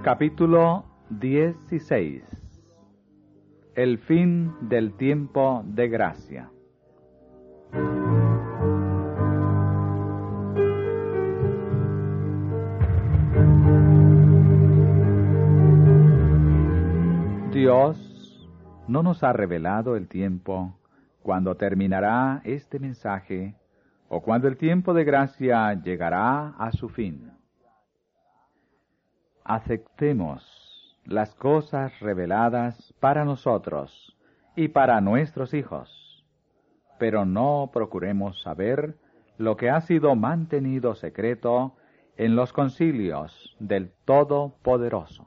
Capítulo 16. El fin del tiempo de gracia. Dios no nos ha revelado el tiempo cuando terminará este mensaje o cuando el tiempo de gracia llegará a su fin. Aceptemos las cosas reveladas para nosotros y para nuestros hijos, pero no procuremos saber lo que ha sido mantenido secreto en los concilios del Todopoderoso.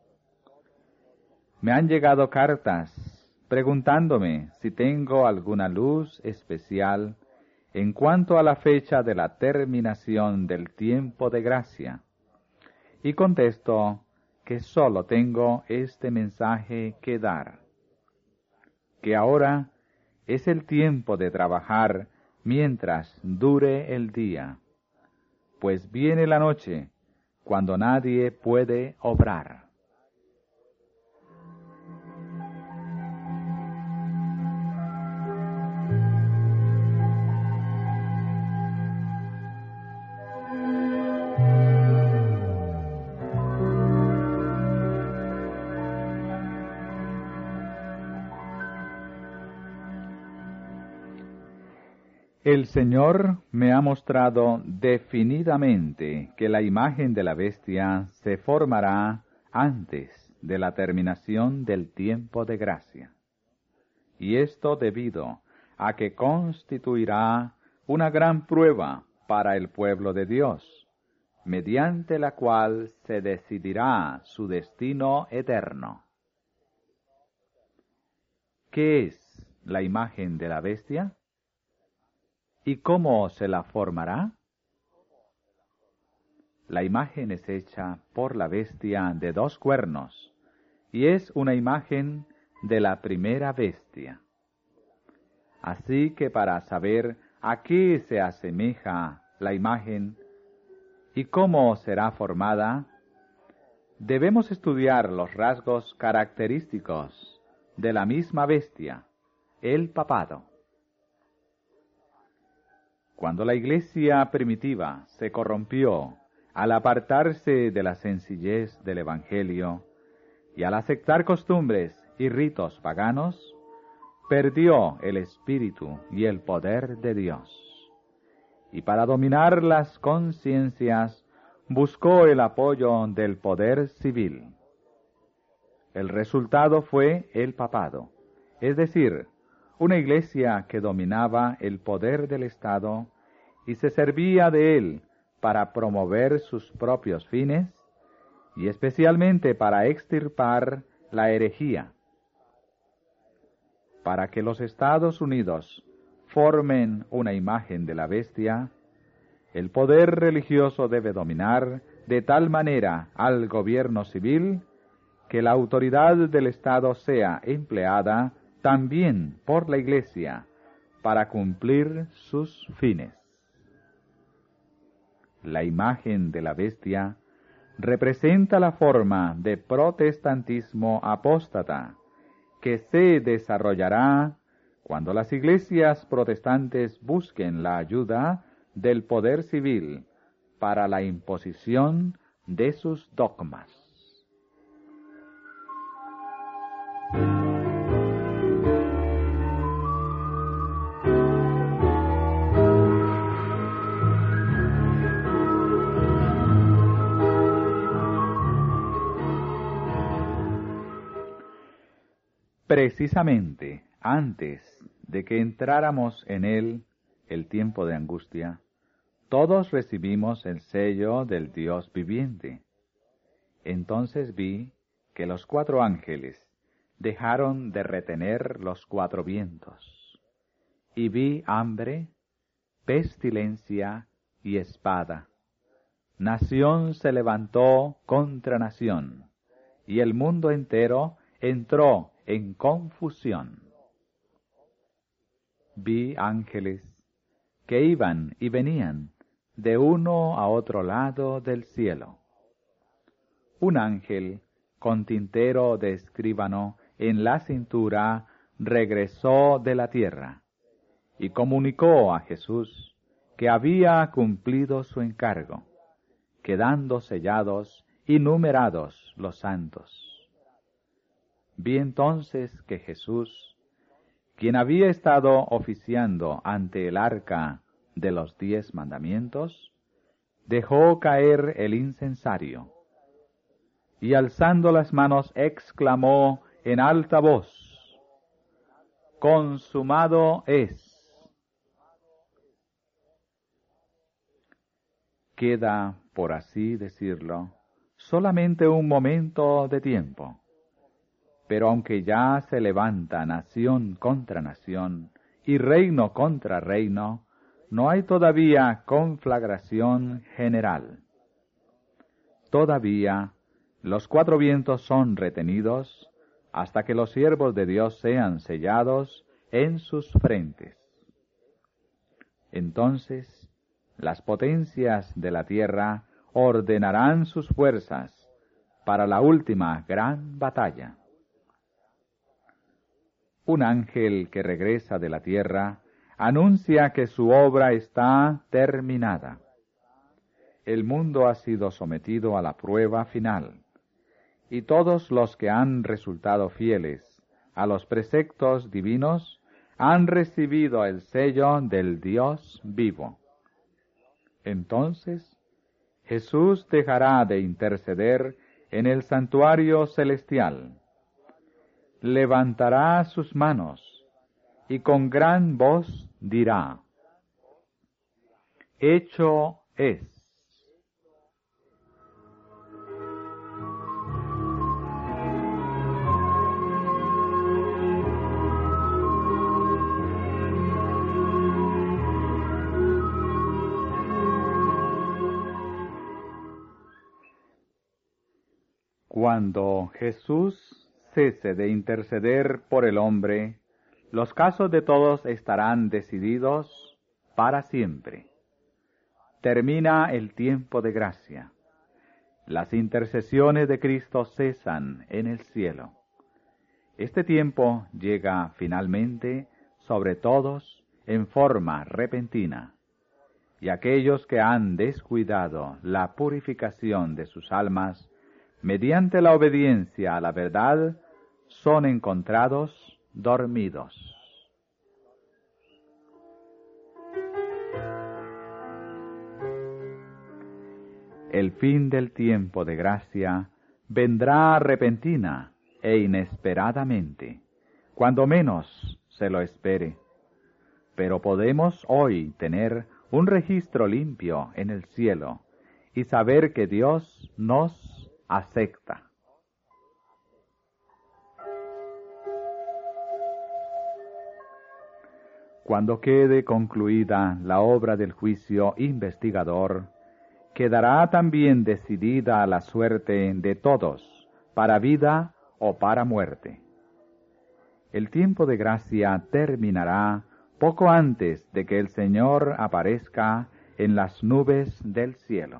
Me han llegado cartas preguntándome si tengo alguna luz especial en cuanto a la fecha de la terminación del tiempo de gracia, y contesto que sólo tengo este mensaje que dar, que ahora es el tiempo de trabajar mientras dure el día, pues viene la noche cuando nadie puede obrar. El Señor me ha mostrado definidamente que la imagen de la bestia se formará antes de la terminación del tiempo de gracia, y esto debido a que constituirá una gran prueba para el pueblo de Dios, mediante la cual se decidirá su destino eterno. ¿Qué es la imagen de la bestia? ¿Y cómo se la formará? La imagen es hecha por la bestia de 2 cuernos, y es una imagen de la primera bestia. Así que para saber a qué se asemeja la imagen y cómo será formada, debemos estudiar los rasgos característicos de la misma bestia, el papado. Cuando la iglesia primitiva se corrompió al apartarse de la sencillez del Evangelio y al aceptar costumbres y ritos paganos, perdió el espíritu y el poder de Dios. Y para dominar las conciencias buscó el apoyo del poder civil. El resultado fue el papado, es decir, una iglesia que dominaba el poder del Estado y se servía de él para promover sus propios fines y especialmente para extirpar la herejía. Para que los Estados Unidos formen una imagen de la bestia, el poder religioso debe dominar de tal manera al gobierno civil que la autoridad del Estado sea empleada también por la Iglesia para cumplir sus fines. La imagen de la bestia representa la forma de protestantismo apóstata que se desarrollará cuando las iglesias protestantes busquen la ayuda del poder civil para la imposición de sus dogmas. Precisamente antes de que entráramos en él, el tiempo de angustia, todos recibimos el sello del Dios viviente. Entonces vi que los 4 ángeles dejaron de retener los 4 vientos, y vi hambre, pestilencia y espada. Nación se levantó contra nación, y el mundo entero entró en confusión. Vi ángeles que iban y venían de uno a otro lado del cielo. un ángel, con tintero de escribano en la cintura, regresó de la tierra, y comunicó a Jesús que había cumplido su encargo, quedando sellados y numerados los santos. Vi entonces que Jesús, quien había estado oficiando ante el arca de los 10 mandamientos, dejó caer el incensario, y alzando las manos exclamó en alta voz: «Consumado es». Queda, por así decirlo, solamente un momento de tiempo. Pero aunque ya se levanta nación contra nación y reino contra reino, no hay todavía conflagración general. Todavía los 4 vientos son retenidos hasta que los siervos de Dios sean sellados en sus frentes. Entonces, las potencias de la tierra ordenarán sus fuerzas para la última gran batalla. Un ángel que regresa de la tierra anuncia que su obra está terminada. El mundo ha sido sometido a la prueba final, y todos los que han resultado fieles a los preceptos divinos han recibido el sello del Dios vivo. Entonces, Jesús dejará de interceder en el santuario celestial, levantará sus manos y con gran voz dirá: «Hecho es». Cuando Jesús cese de interceder por el hombre, los casos de todos estarán decididos para siempre. Termina el tiempo de gracia. Las intercesiones de Cristo cesan en el cielo. Este tiempo llega finalmente sobre todos en forma repentina, y aquellos que han descuidado la purificación de sus almas mediante la obediencia a la verdad, son encontrados dormidos. El fin del tiempo de gracia vendrá repentina e inesperadamente, cuando menos se lo espere. Pero podemos hoy tener un registro limpio en el cielo y saber que Dios nos acepta. Cuando quede concluida la obra del juicio investigador, quedará también decidida la suerte de todos, para vida o para muerte. El tiempo de gracia terminará poco antes de que el Señor aparezca en las nubes del cielo.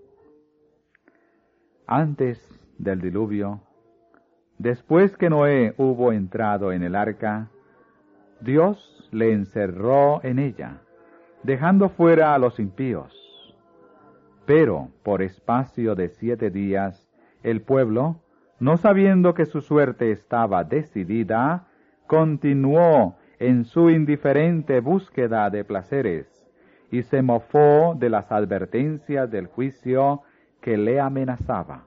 Antes del diluvio, después que Noé hubo entrado en el arca, Dios le encerró en ella, dejando fuera a los impíos. Pero por espacio de 7 días, el pueblo, no sabiendo que su suerte estaba decidida, continuó en su indiferente búsqueda de placeres y se mofó de las advertencias del juicio que le amenazaba.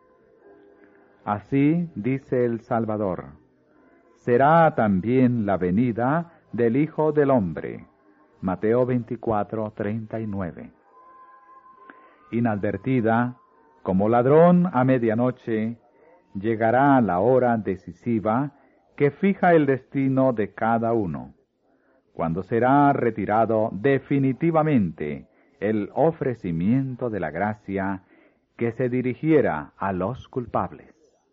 Así dice el Salvador: será también la venida del Hijo del Hombre. Mateo 24:39. Inadvertida, como ladrón a medianoche, llegará la hora decisiva que fija el destino de cada uno, cuando será retirado definitivamente el ofrecimiento de la gracia que se dirigiera a los culpables.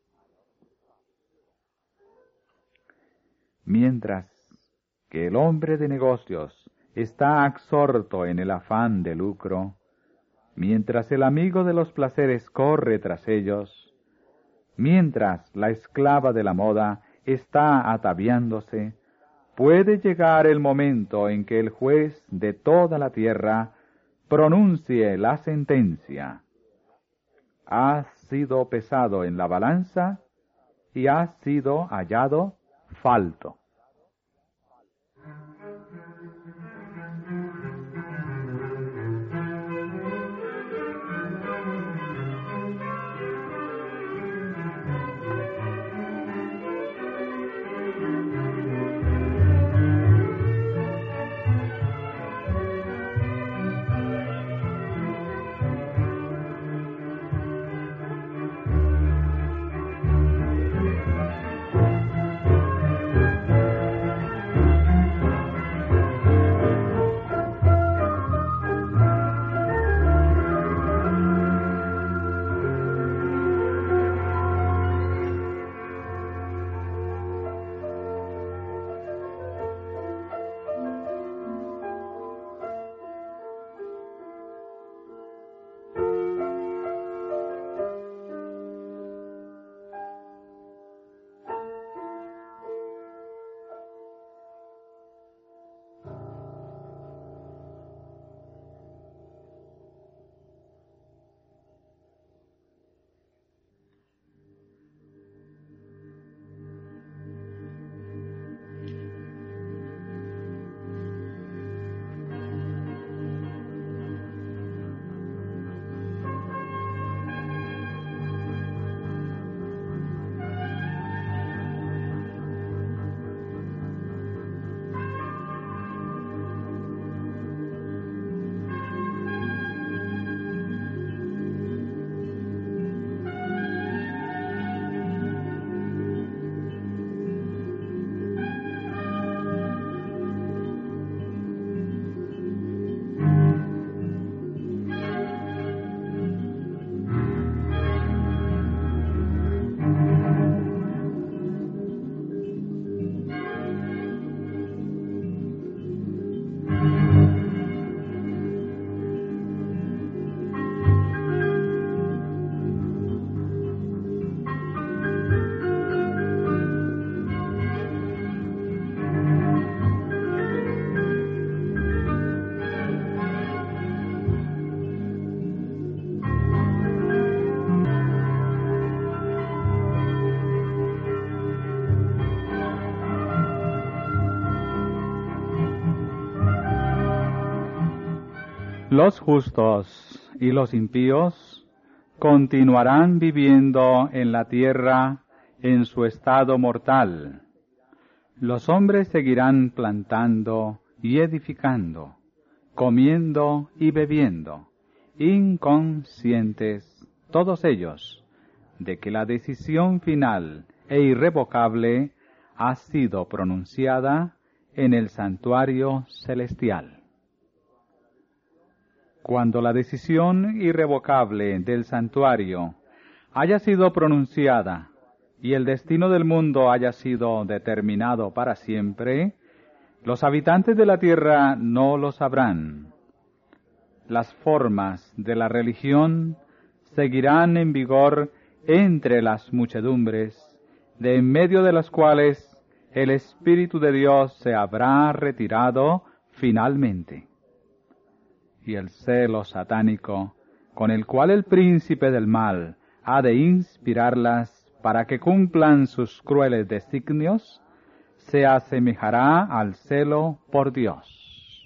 Mientras que el hombre de negocios está absorto en el afán de lucro, mientras el amigo de los placeres corre tras ellos, mientras la esclava de la moda está ataviándose, puede llegar el momento en que el juez de toda la tierra pronuncie la sentencia. Has sido pesado en la balanza y has sido hallado falto. Los justos y los impíos continuarán viviendo en la tierra en su estado mortal. Los hombres seguirán plantando y edificando, comiendo y bebiendo, inconscientes, todos ellos, de que la decisión final e irrevocable ha sido pronunciada en el santuario celestial. Cuando la decisión irrevocable del santuario haya sido pronunciada y el destino del mundo haya sido determinado para siempre, los habitantes de la tierra no lo sabrán. Las formas de la religión seguirán en vigor entre las muchedumbres, de en medio de las cuales el Espíritu de Dios se habrá retirado finalmente. Y el celo satánico, con el cual el príncipe del mal ha de inspirarlas para que cumplan sus crueles designios, se asemejará al celo por Dios.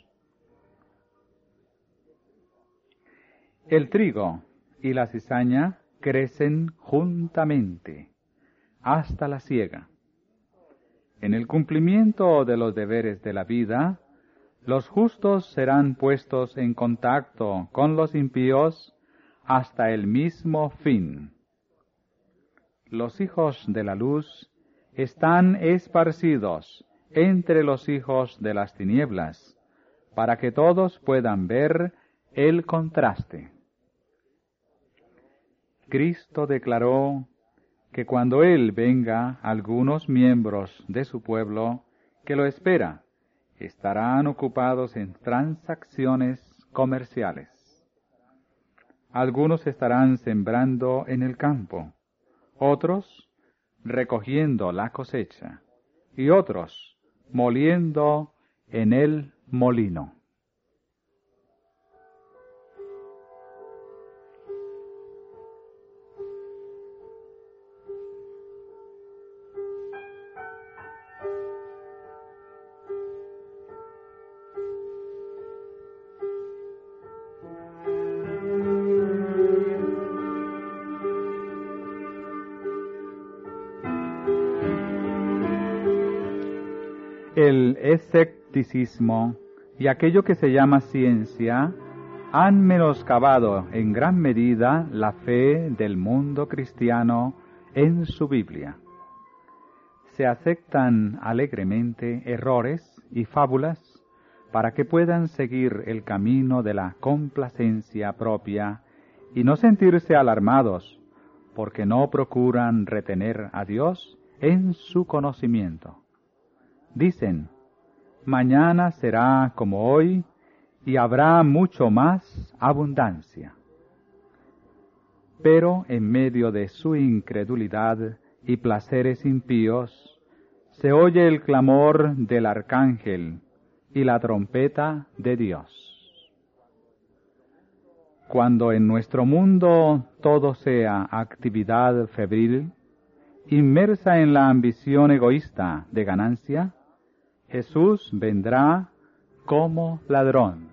El trigo y la cizaña crecen juntamente hasta la siega. En el cumplimiento de los deberes de la vida, los justos serán puestos en contacto con los impíos hasta el mismo fin. Los hijos de la luz están esparcidos entre los hijos de las tinieblas, para que todos puedan ver el contraste. Cristo declaró que cuando Él venga, algunos miembros de su pueblo que lo espera, estarán ocupados en transacciones comerciales. Algunos estarán sembrando en el campo, otros recogiendo la cosecha, y otros moliendo en el molino. El escepticismo y aquello que se llama ciencia han menoscabado en gran medida la fe del mundo cristiano en su Biblia. Se aceptan alegremente errores y fábulas para que puedan seguir el camino de la complacencia propia y no sentirse alarmados porque no procuran retener a Dios en su conocimiento. Dicen, mañana será como hoy y habrá mucho más abundancia. Pero en medio de su incredulidad y placeres impíos, se oye el clamor del arcángel y la trompeta de Dios. Cuando en nuestro mundo todo sea actividad febril, inmersa en la ambición egoísta de ganancia, Jesús vendrá como ladrón.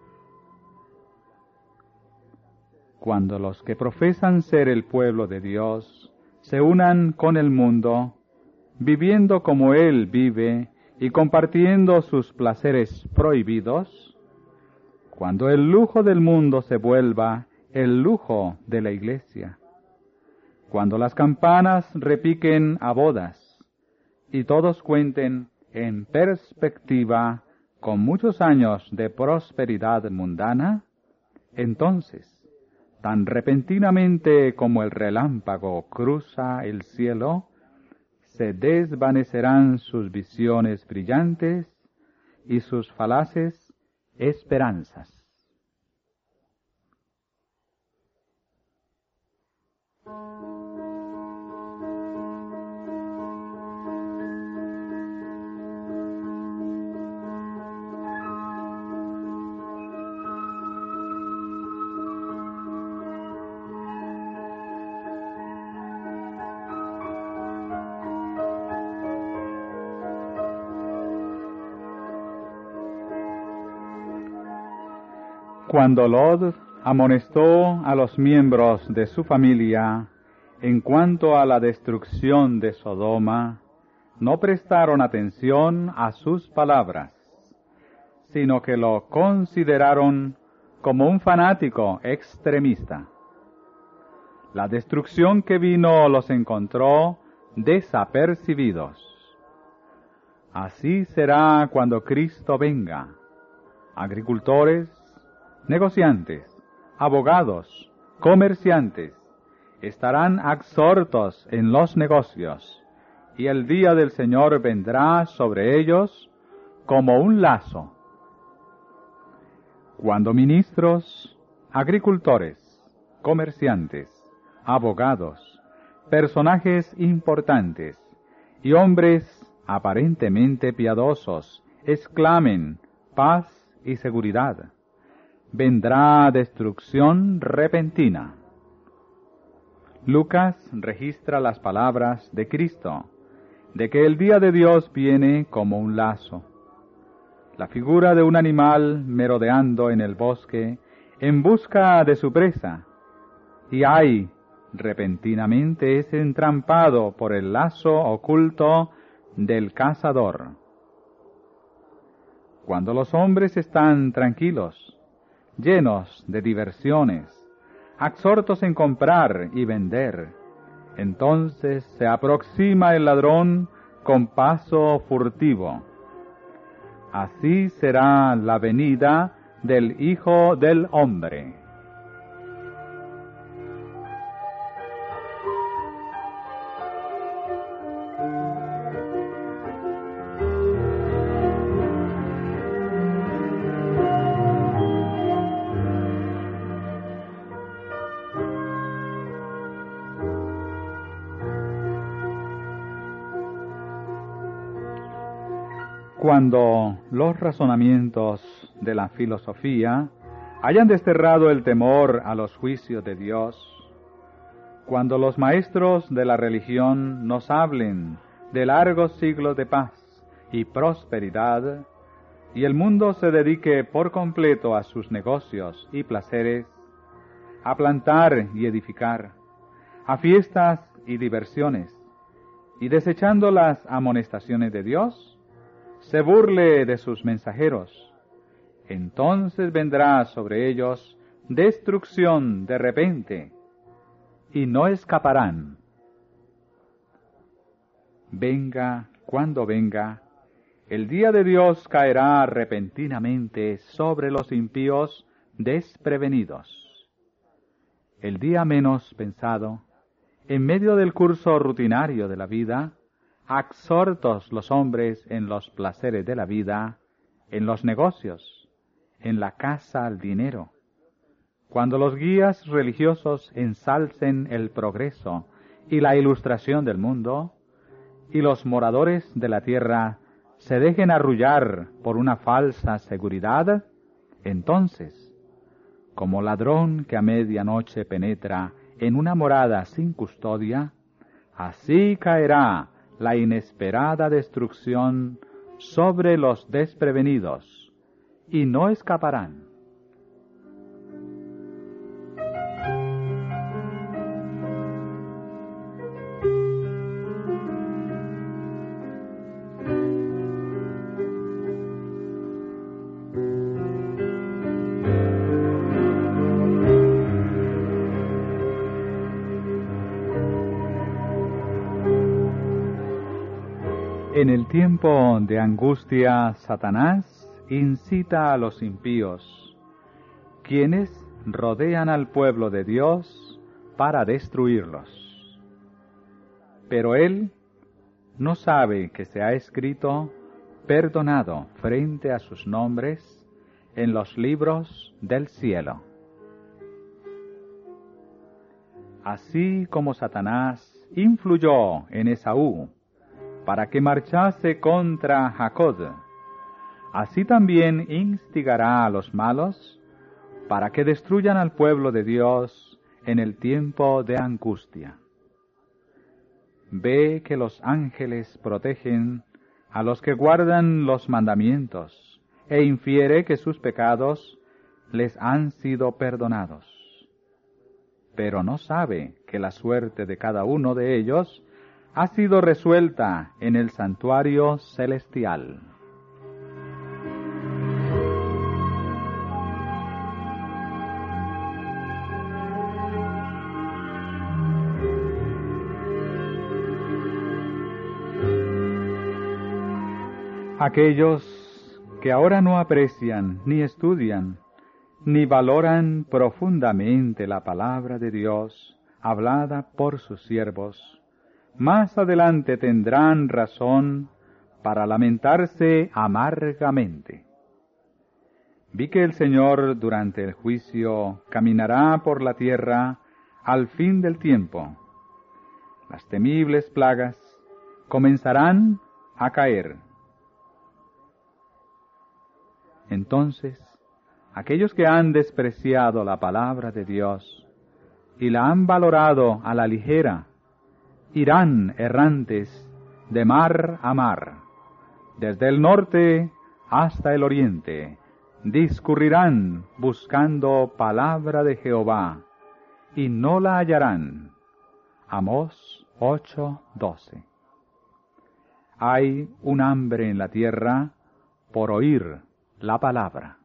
Cuando los que profesan ser el pueblo de Dios se unan con el mundo, viviendo como Él vive y compartiendo sus placeres prohibidos, cuando el lujo del mundo se vuelva el lujo de la iglesia, cuando las campanas repiquen a bodas y todos cuenten en perspectiva con muchos años de prosperidad mundana, entonces, tan repentinamente como el relámpago cruza el cielo, se desvanecerán sus visiones brillantes y sus falaces esperanzas. Cuando Lot amonestó a los miembros de su familia en cuanto a la destrucción de Sodoma, no prestaron atención a sus palabras, sino que lo consideraron como un fanático extremista. La destrucción que vino los encontró desapercibidos. Así será cuando Cristo venga. Agricultores, negociantes, abogados, comerciantes, estarán absortos en los negocios, y el día del Señor vendrá sobre ellos como un lazo. Cuando ministros, agricultores, comerciantes, abogados, personajes importantes y hombres aparentemente piadosos exclamen paz y seguridad, vendrá destrucción repentina. Lucas registra las palabras de Cristo, de que el día de Dios viene como un lazo. La figura de un animal merodeando en el bosque en busca de su presa, y ay, repentinamente es entrampado por el lazo oculto del cazador. Cuando los hombres están tranquilos, llenos de diversiones, absortos en comprar y vender, entonces se aproxima el ladrón con paso furtivo. Así será la venida del Hijo del Hombre. Cuando los razonamientos de la filosofía hayan desterrado el temor a los juicios de Dios, cuando los maestros de la religión nos hablen de largos siglos de paz y prosperidad, y el mundo se dedique por completo a sus negocios y placeres, a plantar y edificar, a fiestas y diversiones, y desechando las amonestaciones de Dios, se burle de sus mensajeros, entonces vendrá sobre ellos destrucción de repente, y no escaparán. Venga cuando venga, el día de Dios caerá repentinamente sobre los impíos desprevenidos. El día menos pensado, en medio del curso rutinario de la vida, absortos los hombres en los placeres de la vida, en los negocios, en la casa al dinero. Cuando los guías religiosos ensalcen el progreso y la ilustración del mundo, y los moradores de la tierra se dejen arrullar por una falsa seguridad, entonces, como ladrón que a medianoche penetra en una morada sin custodia, así caerá la inesperada destrucción sobre los desprevenidos, y no escaparán. En el tiempo de angustia, Satanás incita a los impíos, quienes rodean al pueblo de Dios para destruirlos. Pero él no sabe que se ha escrito perdonado frente a sus nombres en los libros del cielo. Así como Satanás influyó en Esaú para que marchase contra Jacob, así también instigará a los malos para que destruyan al pueblo de Dios en el tiempo de angustia. Ve que los ángeles protegen a los que guardan los mandamientos, e infiere que sus pecados les han sido perdonados. Pero no sabe que la suerte de cada uno de ellos ha sido resuelta en el santuario celestial. Aquellos que ahora no aprecian, ni estudian, ni valoran profundamente la palabra de Dios hablada por sus siervos, más adelante tendrán razón para lamentarse amargamente. Vi que el Señor durante el juicio caminará por la tierra al fin del tiempo. Las temibles plagas comenzarán a caer. Entonces, aquellos que han despreciado la palabra de Dios y la han valorado a la ligera, irán errantes de mar a mar, desde el norte hasta el oriente, discurrirán buscando palabra de Jehová, y no la hallarán. Amós 8:12. Hay un hambre en la tierra por oír la palabra.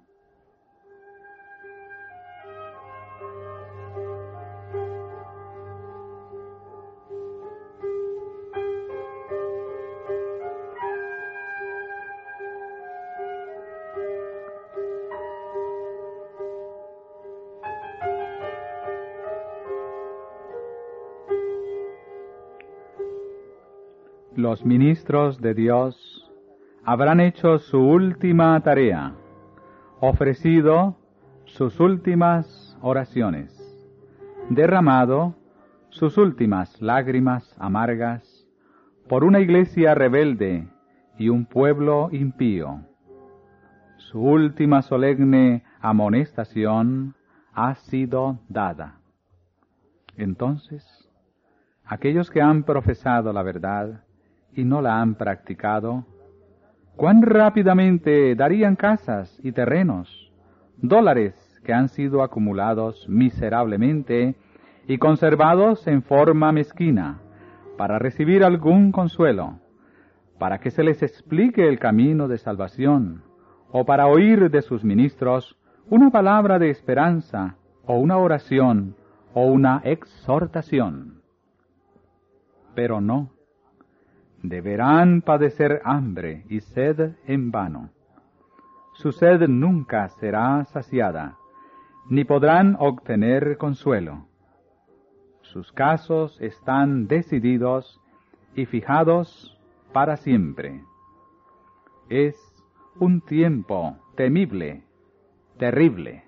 Los ministros de Dios habrán hecho su última tarea, ofrecido sus últimas oraciones, derramado sus últimas lágrimas amargas por una iglesia rebelde y un pueblo impío. Su última solemne amonestación ha sido dada. Entonces, aquellos que han profesado la verdad y no la han practicado, ¿cuán rápidamente darían casas y terrenos, dólares que han sido acumulados miserablemente y conservados en forma mezquina, para recibir algún consuelo, para que se les explique el camino de salvación, o para oír de sus ministros una palabra de esperanza, o una oración, o una exhortación? Pero no, deberán padecer hambre y sed en vano. Su sed nunca será saciada, ni podrán obtener consuelo. Sus casos están decididos y fijados para siempre. Es un tiempo temible, terrible.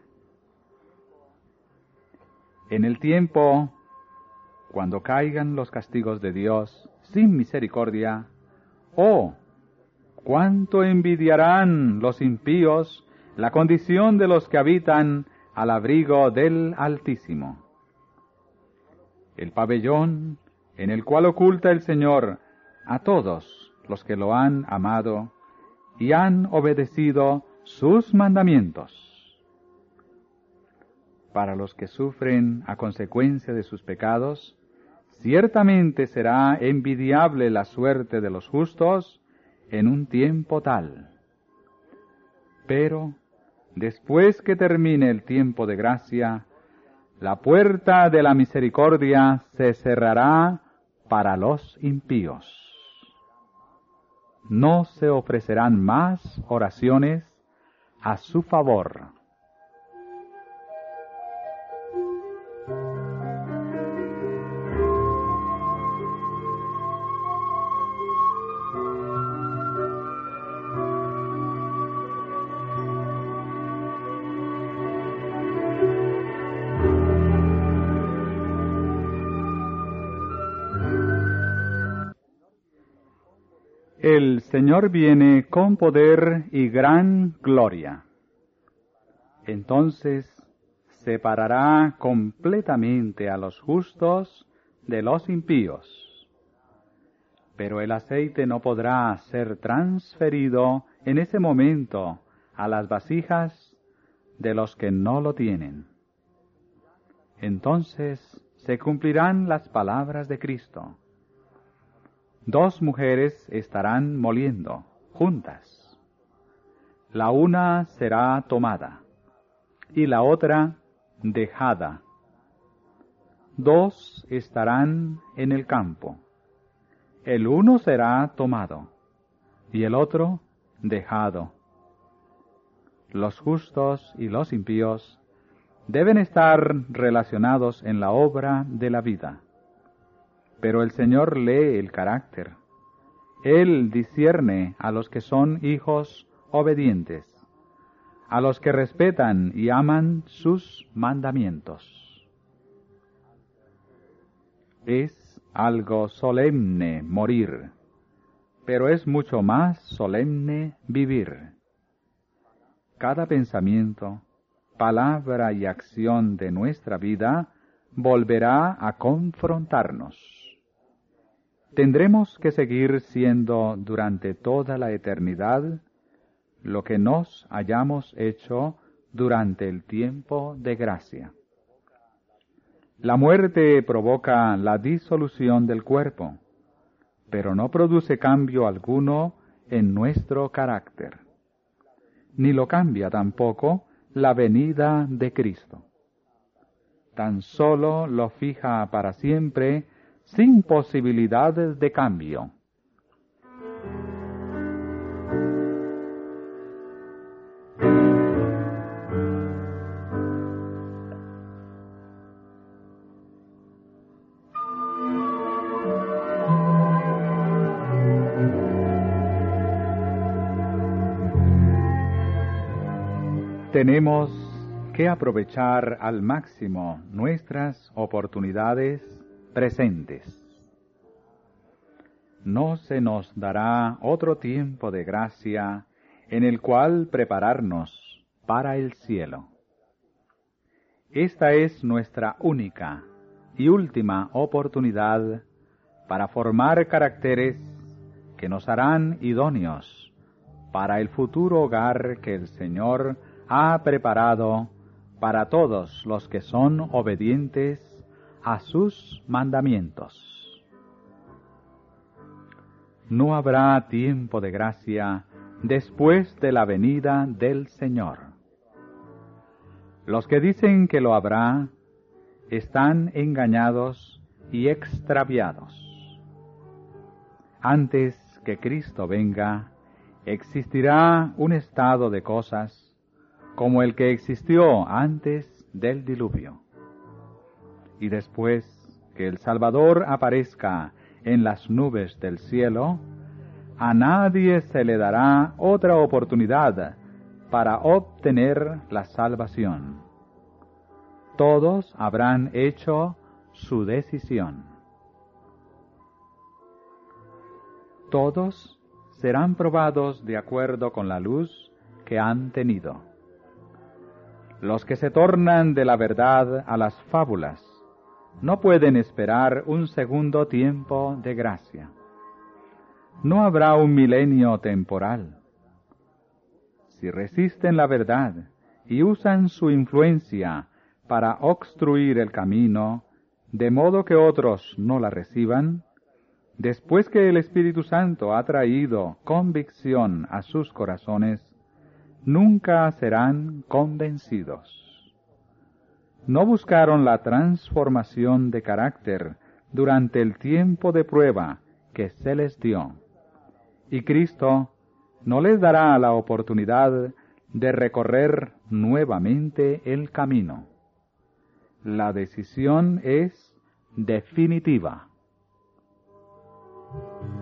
En el tiempo, cuando caigan los castigos de Dios sin misericordia, ¡oh! ¡Cuánto envidiarán los impíos la condición de los que habitan al abrigo del Altísimo! El pabellón en el cual oculta el Señor a todos los que lo han amado y han obedecido sus mandamientos. Para los que sufren a consecuencia de sus pecados, ciertamente será envidiable la suerte de los justos en un tiempo tal. Pero, después que termine el tiempo de gracia, la puerta de la misericordia se cerrará para los impíos. No se ofrecerán más oraciones a su favor. El Señor viene con poder y gran gloria. Entonces separará completamente a los justos de los impíos. Pero el aceite no podrá ser transferido en ese momento a las vasijas de los que no lo tienen. Entonces se cumplirán las palabras de Cristo. 2 mujeres estarán moliendo juntas. La una será tomada y la otra dejada. 2 estarán en el campo. El uno será tomado y el otro dejado. Los justos y los impíos deben estar relacionados en la obra de la vida. Pero el Señor lee el carácter. Él discierne a los que son hijos obedientes, a los que respetan y aman sus mandamientos. Es algo solemne morir, pero es mucho más solemne vivir. Cada pensamiento, palabra y acción de nuestra vida volverá a confrontarnos. Tendremos que seguir siendo durante toda la eternidad lo que nos hayamos hecho durante el tiempo de gracia. La muerte provoca la disolución del cuerpo, pero no produce cambio alguno en nuestro carácter, ni lo cambia tampoco la venida de Cristo. Tan solo lo fija para siempre, sin posibilidades de cambio. Tenemos que aprovechar al máximo nuestras oportunidades presentes. no se nos dará otro tiempo de gracia en el cual prepararnos para el cielo. Esta es nuestra única y última oportunidad para formar caracteres que nos harán idóneos para el futuro hogar que el Señor ha preparado para todos los que son obedientes a sus mandamientos. No habrá tiempo de gracia después de la venida del Señor. Los que dicen que lo habrá están engañados y extraviados. Antes que Cristo venga, existirá un estado de cosas como el que existió antes del diluvio. Y después que el Salvador aparezca en las nubes del cielo, a nadie se le dará otra oportunidad para obtener la salvación. Todos habrán hecho su decisión. Todos serán probados de acuerdo con la luz que han tenido. Los que se tornan de la verdad a las fábulas no pueden esperar un segundo tiempo de gracia. No habrá un milenio temporal. Si resisten la verdad y usan su influencia para obstruir el camino, de modo que otros no la reciban, después que el Espíritu Santo ha traído convicción a sus corazones, nunca serán convencidos. No buscaron la transformación de carácter durante el tiempo de prueba que se les dio, y Cristo no les dará la oportunidad de recorrer nuevamente el camino. La decisión es definitiva.